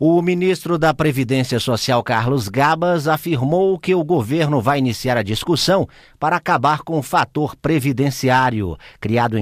O ministro da Previdência Social, Carlos Gabas, afirmou que o governo vai iniciar a discussão para acabar com o fator previdenciário. Criado em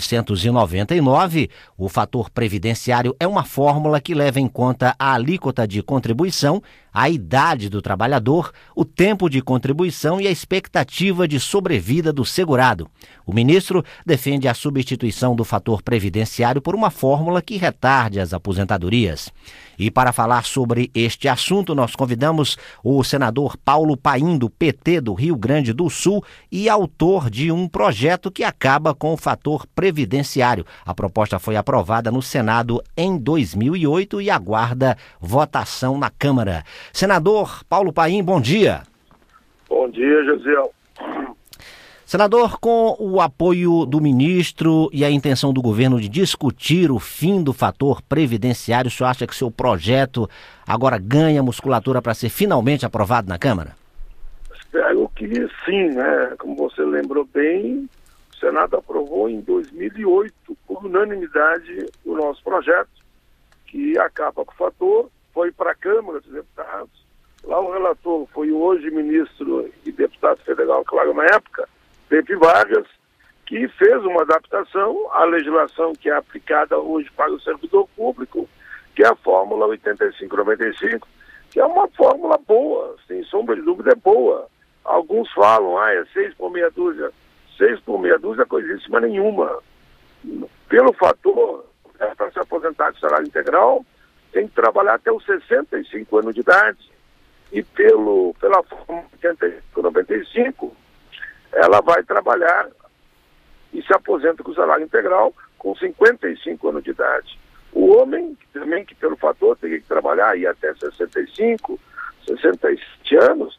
1999, o fator previdenciário é uma fórmula que leva em conta a alíquota de contribuição, a idade do trabalhador, o tempo de contribuição e a expectativa de sobrevida do segurado. O ministro defende a substituição do fator previdenciário por uma fórmula que retarde as aposentadorias. E para falar sobre este assunto, nós convidamos o senador Paulo Paim, do PT do Rio Grande do Sul, e autor de um projeto que acaba com o fator previdenciário. A proposta foi aprovada no Senado em 2008 e aguarda votação na Câmara. Senador Paulo Paim, bom dia. Bom dia, Josiel. Senador, com o apoio do ministro e a intenção do governo de discutir o fim do fator previdenciário, o senhor acha que seu projeto agora ganha musculatura para ser finalmente aprovado na Câmara? Espero que sim, né? Como você lembrou bem, o Senado aprovou em 2008, por unanimidade, o nosso projeto, que acaba com o fator, foi para a Câmara dos Deputados. Lá o relator foi o hoje ministro e deputado federal, claro, na época, Pepe Vargas, que fez uma adaptação à legislação que é aplicada hoje para o servidor público, que é a fórmula 8595, que é uma fórmula boa, sem sombra de dúvida é boa. Alguns falam, é 6 por meia dúzia. 6 por meia dúzia é coisíssima nenhuma. Pelo fator, para se aposentar de salário integral, tem que trabalhar até os 65 anos de idade. E pela fórmula 8595, ela vai trabalhar e se aposenta com o salário integral com 55 anos de idade. O homem, também que pelo fator teria que trabalhar aí até 65, 67 anos,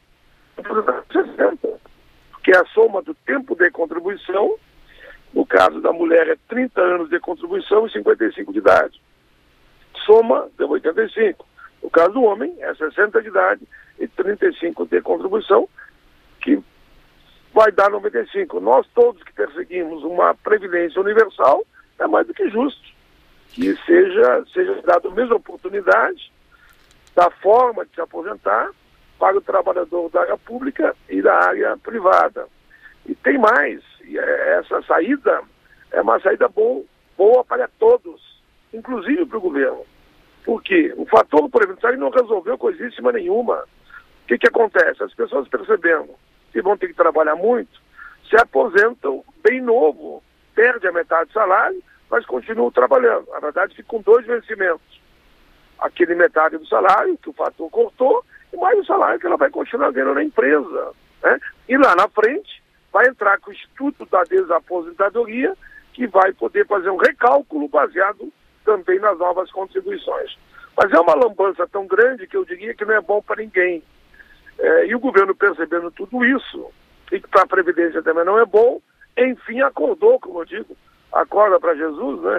60, porque a soma do tempo de contribuição, no caso da mulher é 30 anos de contribuição e 55 de idade. Soma deu 85. No caso do homem é 60 de idade e 35 de contribuição, que vai dar 95. Nós todos que perseguimos uma previdência universal, é mais do que justo que seja dada a mesma oportunidade da forma de se aposentar para o trabalhador da área pública e da área privada. E tem mais, essa saída é uma saída boa para todos, inclusive para o governo. Porque o fator previdenciário não resolveu coisíssima nenhuma. O que acontece? As pessoas percebendo que vão ter que trabalhar muito, se aposentam bem novo, perde a metade do salário, mas continuam trabalhando. Na verdade, ficam 2 vencimentos. Aquele metade do salário, que o fator cortou, e mais o salário que ela vai continuar ganhando na empresa. Né? E lá na frente, vai entrar com o Instituto da Desaposentadoria, que vai poder fazer um recálculo baseado também nas novas contribuições. Mas é uma lambança tão grande que eu diria que não é bom para ninguém. E o governo, percebendo tudo isso, e que para a Previdência também não é bom, enfim acordou, como eu digo, acorda para Jesus, né?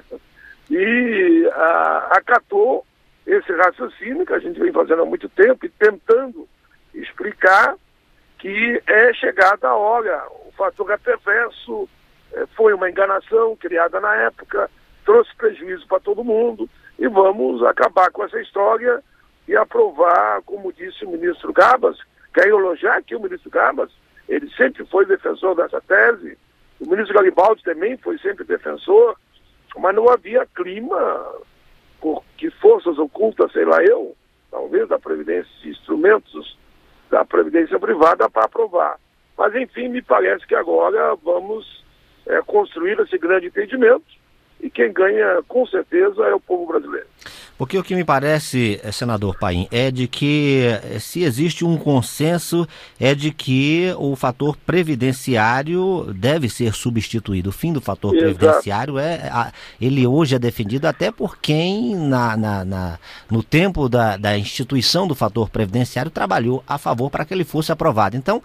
E acatou esse raciocínio que a gente vem fazendo há muito tempo e tentando explicar que é chegada a hora. O fator é perverso, foi uma enganação criada na época, trouxe prejuízo para todo mundo e vamos acabar com essa história e aprovar, como disse o ministro Gabas. Quero elogiar aqui o ministro Gabas, ele sempre foi defensor dessa tese, o ministro Garibaldi também foi sempre defensor, mas não havia clima, porque forças ocultas, sei lá eu, talvez da Previdência, instrumentos da Previdência privada para aprovar. Mas enfim, me parece que agora vamos construir esse grande entendimento, e quem ganha, com certeza, é o povo brasileiro. Porque o que me parece, senador Paim, é de que se existe um consenso, é de que o fator previdenciário deve ser substituído. O fim do fator previdenciário, ele hoje é defendido até por quem, no tempo da instituição do fator previdenciário, trabalhou a favor para que ele fosse aprovado. Então,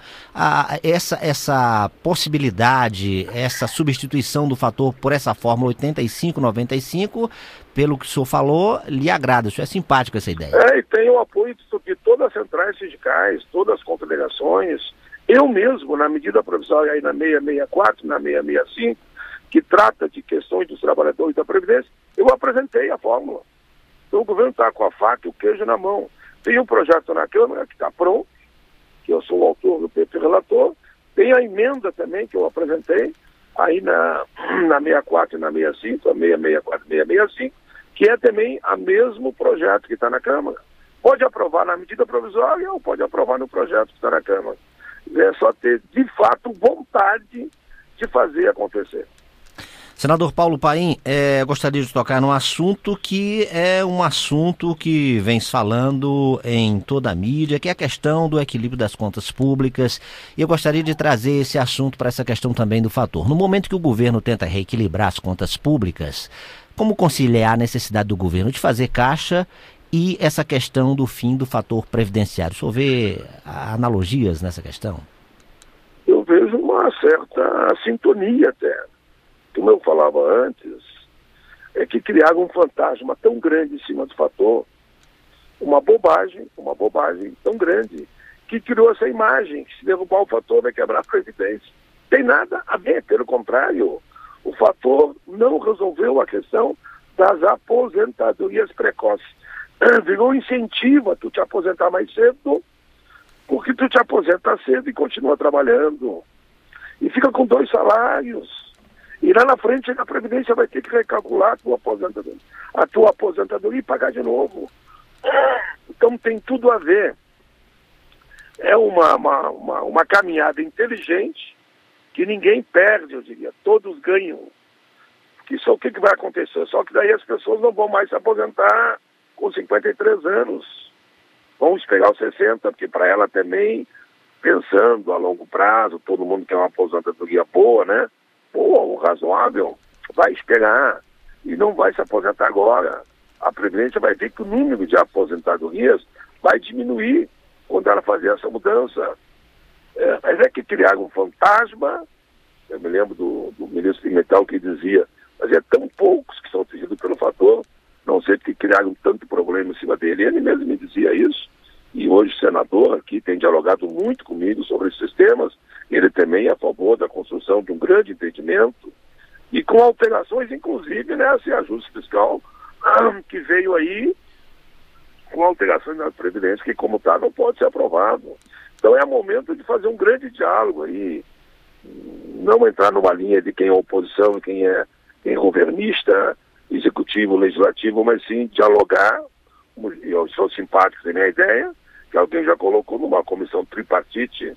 essa possibilidade, essa substituição do fator por essa fórmula 8595, pelo que o senhor falou, lhe agrada, o senhor é simpático essa ideia. E tem o apoio de todas as centrais sindicais, todas as confederações, eu mesmo, na medida provisória aí na 664, na 665, que trata de questões dos trabalhadores da Previdência, eu apresentei a fórmula. Então o governo está com a faca e o queijo na mão. Tem um projeto na Câmara que está pronto, que eu sou o autor do PP relator, tem a emenda também que eu apresentei, aí na 64 e na 65, a 664 e 665, que é também o mesmo projeto que está na Câmara. Pode aprovar na medida provisória ou pode aprovar no projeto que está na Câmara. É só ter, de fato, vontade de fazer acontecer. Senador Paulo Paim, gostaria de tocar num assunto que é um assunto que vem se falando em toda a mídia, que é a questão do equilíbrio das contas públicas, e eu gostaria de trazer esse assunto para essa questão também do fator. No momento que o governo tenta reequilibrar as contas públicas, como conciliar a necessidade do governo de fazer caixa e essa questão do fim do fator previdenciário? O senhor vê analogias nessa questão? Eu vejo uma certa sintonia até. Como eu falava antes, é que criaram um fantasma tão grande em cima do fator, uma bobagem tão grande, que criou essa imagem, que se derrubar o fator vai quebrar a Previdência. Tem nada a ver, pelo contrário, o fator não resolveu a questão das aposentadorias precoces. Virou incentivo a tu te aposentar mais cedo, porque tu te aposenta cedo e continua trabalhando. E fica com 2 salários. E lá na frente a Previdência vai ter que recalcular a tua aposentadoria e pagar de novo. Então tem tudo a ver. É uma caminhada inteligente que ninguém perde, eu diria. Todos ganham. Que só o que vai acontecer? Só que daí as pessoas não vão mais se aposentar com 53 anos. Vão esperar os 60, porque para ela também, pensando a longo prazo, todo mundo quer uma aposentadoria boa, né? Boa, razoável, vai esperar e não vai se aposentar agora. A Previdência vai ver que o número de aposentadorias vai diminuir quando ela fazer essa mudança. Mas é que criaram um fantasma. Eu me lembro do ministro Pimentel que dizia, mas é tão poucos que são atingidos pelo fator, não sei que criaram tanto problema em cima dele. Ele mesmo me dizia isso, e hoje o senador aqui tem dialogado muito comigo sobre esses temas. Ele também é a favor da construção de um grande entendimento e com alterações, inclusive, nesse ajuste fiscal que veio aí, com alterações na Previdência, que como está não pode ser aprovado. Então é momento de fazer um grande diálogo aí, não entrar numa linha de quem é oposição e quem é governista, executivo, legislativo, mas sim dialogar. Eu sou simpático da minha ideia, que alguém já colocou numa comissão tripartite,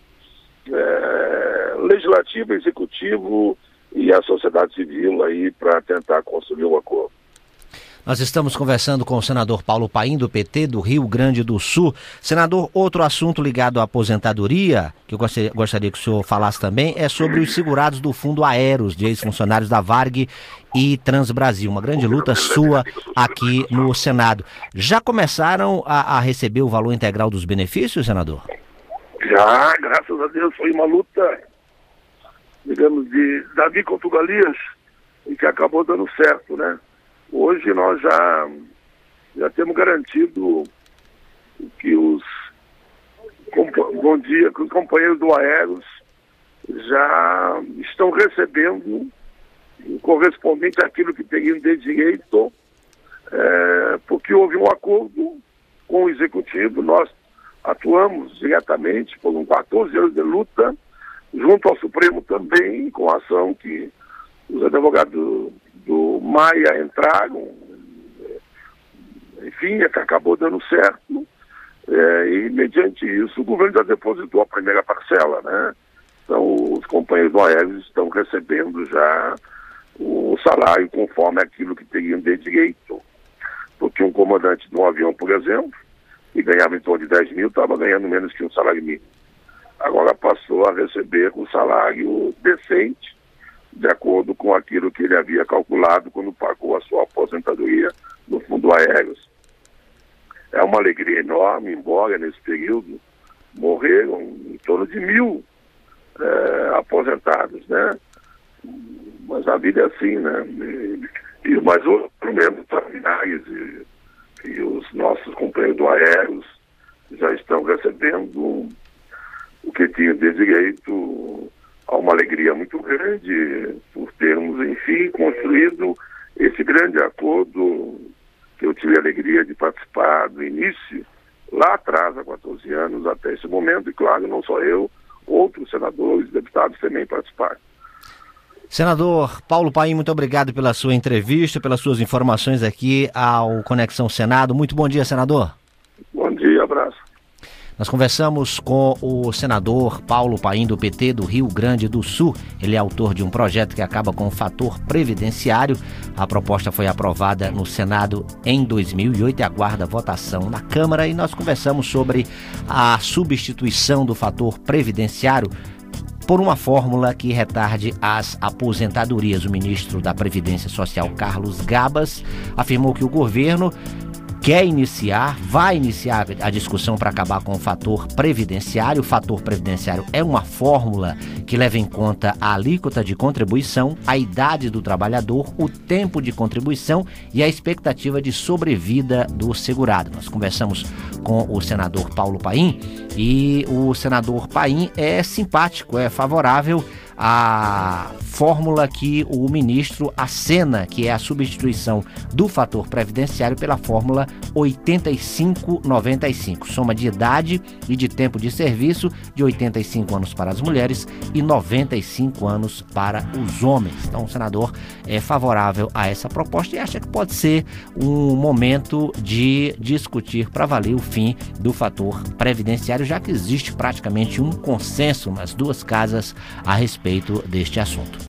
legislativo, executivo e a sociedade civil aí para tentar construir um acordo. Nós estamos conversando com o senador Paulo Paim, do PT do Rio Grande do Sul. Senador, outro assunto ligado à aposentadoria, que eu gostaria que o senhor falasse também, é sobre os segurados do Fundo Aeros, de ex-funcionários da Varg e Transbrasil. Uma grande luta sua aqui no Senado. Já começaram a receber o valor integral dos benefícios, senador? Já, graças a Deus, foi uma luta, digamos, de Davi contra Golias, e que acabou dando certo, né? Hoje nós já temos garantido que os companheiros do Aeros já estão recebendo o correspondente àquilo que teriam de direito, porque houve um acordo com o Executivo. Nós atuamos diretamente por 14 anos de luta, junto ao Supremo também, com a ação que os advogados do Maia entraram, enfim, é que acabou dando certo, e mediante isso o governo já depositou a primeira parcela, né? Então os companheiros do Aeres estão recebendo já o salário conforme aquilo que teriam de direito, porque um comandante de um avião, por exemplo, que ganhava em torno de 10 mil, estava ganhando menos que um salário mínimo. Agora passou a receber um salário decente, de acordo com aquilo que ele havia calculado quando pagou a sua aposentadoria no Fundo Aéreos. É uma alegria enorme, embora nesse período morreram em torno de 1.000 aposentados, né? Mas a vida é assim, né? Mas pelo menos familiares e os nossos companheiros do Aéreos já estão recebendo o que tinham de direito. Há uma alegria muito grande por termos, enfim, construído esse grande acordo que eu tive a alegria de participar do início, lá atrás, há 14 anos, até esse momento, e claro, não só eu, outros senadores e deputados também participaram. Senador Paulo Paim, muito obrigado pela sua entrevista, pelas suas informações aqui ao Conexão Senado. Muito bom dia, senador. Bom dia, abraço. Nós conversamos com o senador Paulo Paim, do PT do Rio Grande do Sul. Ele é autor de um projeto que acaba com o fator previdenciário. A proposta foi aprovada no Senado em 2008 e aguarda votação na Câmara. E nós conversamos sobre a substituição do fator previdenciário por uma fórmula que retarde as aposentadorias. O ministro da Previdência Social, Carlos Gabas, afirmou que o governo vai iniciar a discussão para acabar com o fator previdenciário. O fator previdenciário é uma fórmula que leva em conta a alíquota de contribuição, a idade do trabalhador, o tempo de contribuição e a expectativa de sobrevida do segurado. Nós conversamos com o senador Paulo Paim e o senador Paim é simpático, é favorável à fórmula que o ministro acena, que é a substituição do fator previdenciário pela fórmula 85-95, soma de idade e de tempo de serviço de 85 anos para as mulheres e 95 anos para os homens. Então o senador é favorável a essa proposta e acha que pode ser um momento de discutir para valer o fim do fator previdenciário, já que existe praticamente um consenso nas duas casas a respeito deste assunto.